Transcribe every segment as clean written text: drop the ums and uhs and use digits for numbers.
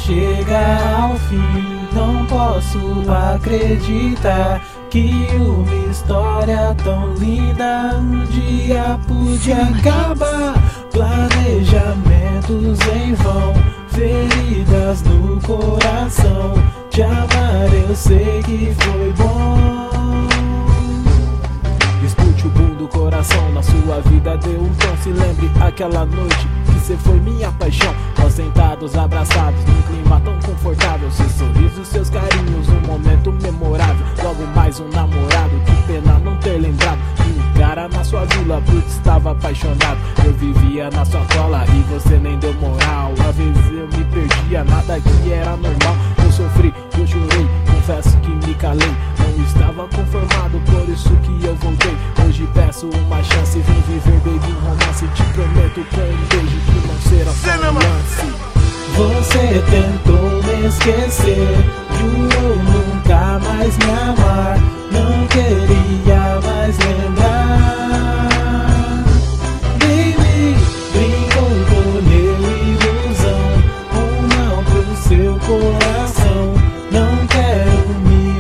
chega ao fim. Não posso acreditar que uma história tão linda um dia pude acabar. Planejamentos em vão, feridas no coração. Te amar eu sei que foi bom. Escute o boom do coração, na sua vida deu um tom. Se lembre aquela noite que cê foi minha paixão. Nós sentados, abraçados, num clima tão confortável. Seus sorrisos, seus carinhos, um momento memorável. Logo mais um namorado, que pena não ter lembrado de um cara na sua vila, porque estava apaixonado. Eu vivia na sua cola e você nem deu moral. Às vezes eu me perdia, nada que era normal. Eu sofri, eu chorei, confesso que me calei. Não estava conformado, por isso que eu voltei. Hoje peço uma chance, vem viver, baby, um romance. Te prometo com um beijo que não será só um lance. Você tentou me esquecer, jurou nunca mais me amar. Não queria mais lembrar. Baby, brincou com ilusão, um mal pro seu coração. Não quero me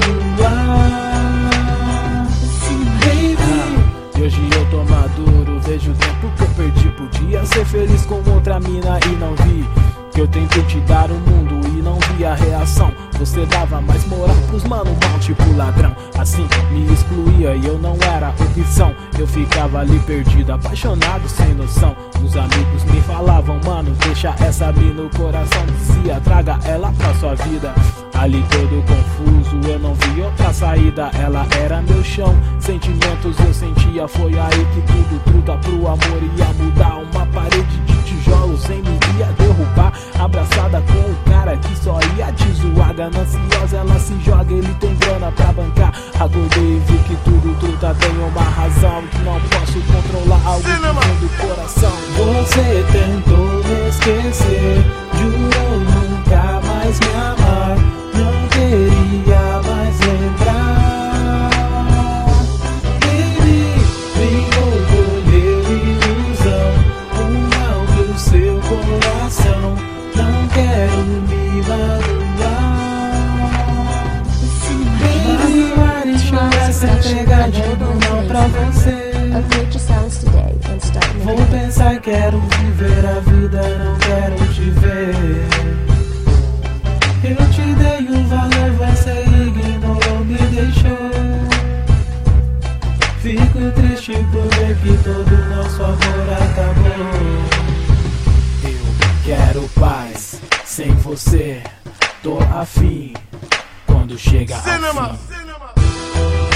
magoar. Baby, hoje eu tô maduro, vejo o tempo que eu perdi. Podia ser feliz com outra mina e não vi. Que eu tentei te dar o mundo e não vi a reação. Você dava mais moral pros mano mal, tipo ladrão. Assim me excluía e eu não era opção. Eu ficava ali perdido, apaixonado, sem noção. Os amigos me falavam, mano, deixa essa mina no coração. Dizia, traga ela pra sua vida. Ali todo confuso, eu não vi outra saída. Ela era meu chão, sentimentos eu sentia. Foi aí que tudo truta pro amor ia mudar. Uma parede de tijolo sem me ia derrubar. Abraçada com o cara que só ia te zoar. Gananciosa ela se joga, ele tem grana pra bancar. Acordei e vi que tudo truta tem uma razão. Que não posso controlar algo que vem do coração. Você tentou me esquecer, jurou nunca mais me amar. Não queria mais lembrar. Baby, brincou com ilusão, um mal pro seu coração. Não quero me magoar. Baby, vai deixar essa entregar de não pra você. Vou pensar, quero viver a vida, não quero te ver. Eu te dei um valor, você ignorou, me deixou. Fico triste por ver que todo nosso amor acabou. Eu quero paz, sem você tô afim. Quando chega ao fim.